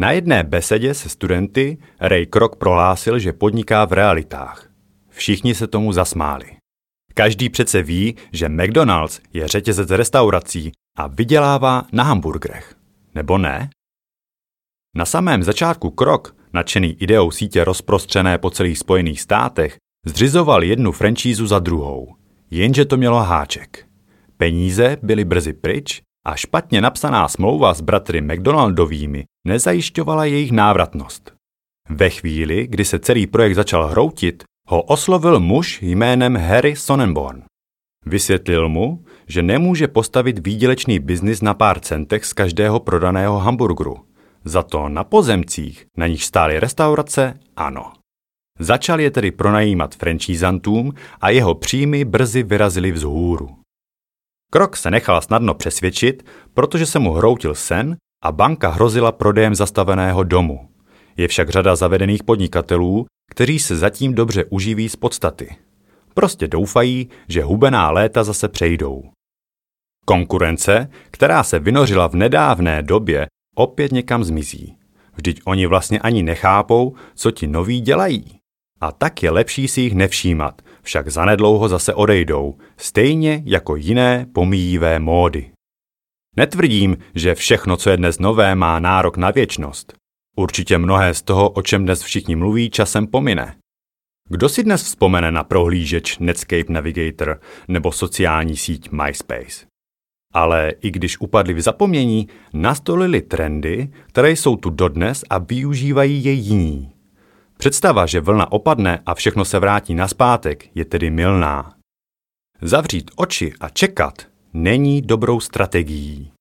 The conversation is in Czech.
Na jedné besedě se studenty Ray Kroc prohlásil, že podniká v realitách. Všichni se tomu zasmáli. Každý přece ví, že McDonald's je řetězec restaurací a vydělává na hamburgerech. Nebo ne? Na samém začátku Kroc, nadšený ideou sítě rozprostřené po celých Spojených státech, zřizoval jednu franšízu za druhou. Jenže to mělo háček. Peníze byly brzy pryč a špatně napsaná smlouva s bratry McDonaldovými nezajišťovala jejich návratnost. Ve chvíli, kdy se celý projekt začal hroutit, ho oslovil muž jménem Harry Sonnenborn. Vysvětlil mu, že nemůže postavit výdělečný biznis na pár centech z každého prodaného hamburgeru. Za to na pozemcích, na nich stály restaurace, ano. Začal je tedy pronajímat franšízantům a jeho příjmy brzy vyrazily vzhůru. Kroc se nechal snadno přesvědčit, protože se mu hroutil sen a banka hrozila prodejem zastaveného domu. Je však řada zavedených podnikatelů, kteří se zatím dobře uživí z podstaty. Prostě doufají, že hubená léta zase přejdou. Konkurence, která se vynořila v nedávné době, opět někam zmizí. Vždyť oni vlastně ani nechápou, co ti noví dělají. A tak je lepší si jich nevšímat, však zanedlouho zase odejdou, stejně jako jiné pomíjivé módy. Netvrdím, že všechno, co je dnes nové, má nárok na věčnost. Určitě mnohé z toho, o čem dnes všichni mluví, časem pomine. Kdo si dnes vzpomene na prohlížeč Netscape Navigator nebo sociální síť MySpace? Ale i když upadli v zapomnění, nastolili trendy, které jsou tu dodnes a využívají je jiní. Představa, že vlna opadne a všechno se vrátí nazpátek, je tedy mylná. Zavřít oči a čekat není dobrou strategií.